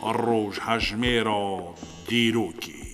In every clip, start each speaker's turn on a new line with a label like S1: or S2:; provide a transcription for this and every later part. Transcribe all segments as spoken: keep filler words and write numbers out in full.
S1: روژ هجمه را دیروکی.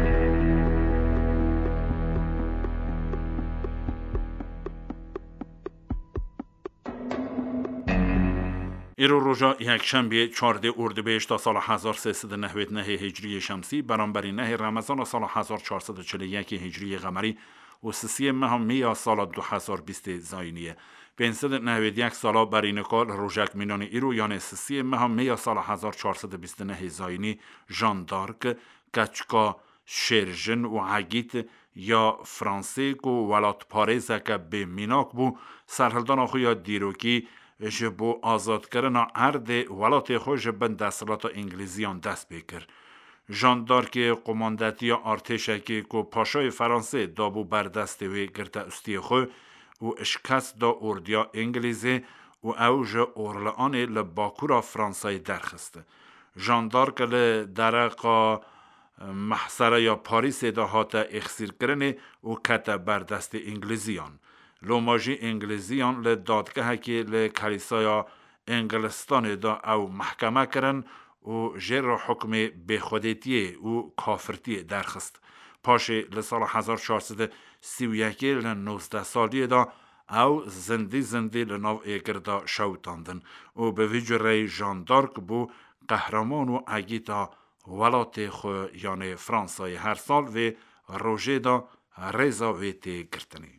S1: ایرو روژا یک شنبه چهاردهم اردیبهشت تا سال هزار و سیصد و نود و نه هجری شمسی برابر نه رمضان سال هزار و چهارصد و چهل و یک هجری قمری و سی ماه می سال دو هزار و بیست زاینیه. پانصد و نود و یک سال بر این کار روژک مینان ایرو یعنی سی ماه می سال هزار و چهارصد و بیست و نه زاینی ژان دارک کچکا شرژن و عگیت یا فرانسه کو ولات پاریزه که به میناک بو سرهلدان خویا دیروکی جبو آزاد کردن ارد ولات خوش بند دستلات انگلیزیان دست بکر. ژان دارک قماندتی ارتش که کو پاشای فرانسه دابو بر دست وی گرته استی خو و اشکست دا اردیا انگلیزی و اوج اورلان لباکورا فرانسای درخسته. ژان دارک لدرقا محصره یا پاریس دا هاتا اخسیر کرنه و کتا بر دست انگلیزیان. لوماجی انگلیزیان ل دادگاه که ل کلیسای انگلستان دا او محکمه کرن و جر حکم به خودیتی و کافرتی درخست. پاشه ل سال هزار و چهارصد و سی و یک ل نوزده سالی دا او زندی زندی ل نو ایگردا شوتاندن و به ویجره ژان دارک بو قهرمان و اگیتا ولات خو یعنی فرانسای هر سال و روژه دا ریزا ویتی گرتنی.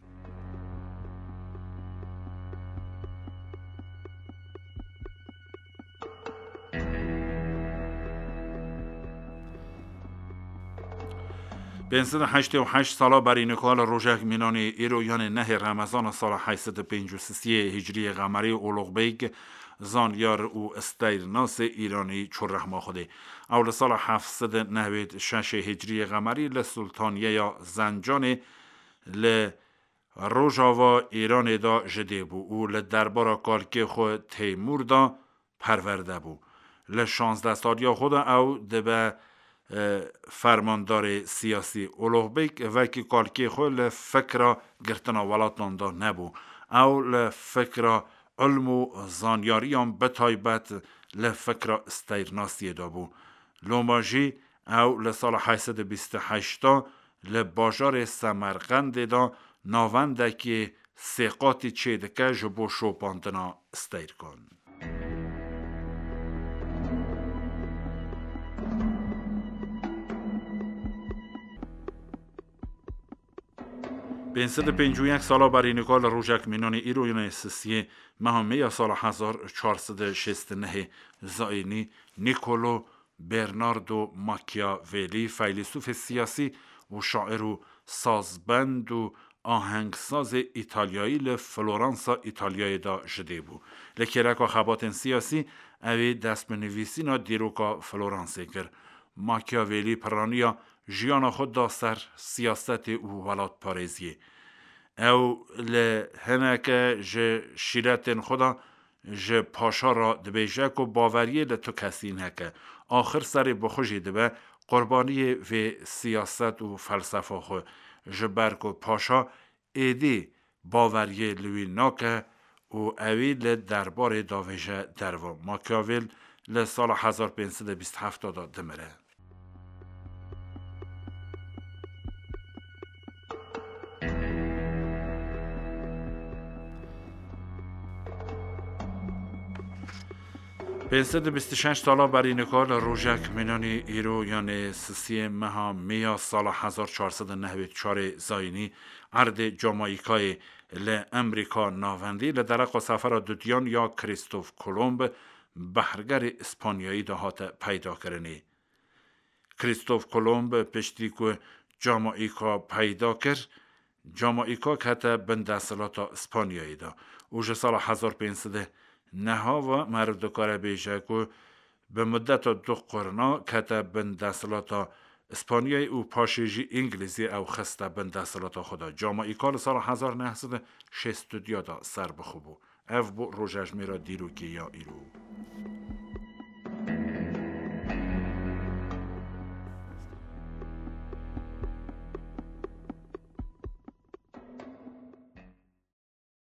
S1: پانصد و هشتاد و هشت سالا بر این کال روژک مینان ایرو یعنی نه رمضان سال هشتصد و پنجاه و سه هجری قمری اولوغ بیگ زانیار او استیرناس ایرانی چرخما خوده. اول سال هفتصد و نود و شش هجری قمری لسلطانیه یا زنجان ل روژاوا ایران دا جده بو او لدربارا کالکی خو تیمور دا پرورده بو. لشانزده سالیا خود او دبه فرماندار سیاسی اولوغ بیگ وکی کالکی خو لفکر گرتنا ولاتان دا نبو او لفکر علم و زانیاریان بتایبت لفکر استیرناسی دا بو. لوماجی او لسال هشتصد و بیست و هشت لباجار سمرقند دا ناونده که سیقاتی چیدکه جبو شوپاندنا استیر کن. پانصد و پنجاه و یک سالا بر این کال روژک مینان ایرو یعنی سی ماه می سال هزار و چهارصد و شصت و نه زاینی نیکولو برناردو ماکیاولی فیلسوف سیاسی و شاعر و سازبند و آهنگساز ایتالیایی لفلورانس ایتالیایی دا جده بو. لکرکا خبات سیاسی اوی دست بنویسی نا دیروکا فلورانسی کر. ماکیاولی پرانیا جیانا خود دا سر سیاست و ولات پاریزیه. او لهنکه جه شیرتن خدا جه پاشا را دبیجک و باوریه لتو کسی نکه. آخر سر بخوشی دبه قربانی و سیاست و فلسفه خو جه برک و پاشا ایدی باوریه لوی ناکه و اوی لدربار داویجه دروا. ماکیاویل لسال هزار و پانصد و بیست و هفت دا دمره. پانصد و بیست و شش سالا بر این کال روژک مینانی ایرو یعنی سی ماه می سال هزار و چهارصد و نود و چهار زاینی ارد جامائیکای ل امریکا ناوندی لدرق سفر دودیان یا کریستوف کولومب بحرگر اسپانیایی دهات پیدا کرنی. کریستوف کولومب پشتی که جامائیکا پیدا کرد جامائیکا که حتی بندسلات اسپانیایی دا اوج سال هزار و پانصد نها و مرد کار بیشه که به مدت دو قرنا که بندسلات اسپانیایی و پاشیجی انگلیزی او خسته بندسلات خدا. جامائیکا سال هزار و نهصد و شصت و دو دا سر بخوبو. اف بو روژش میرا دیروکی یا ایرو.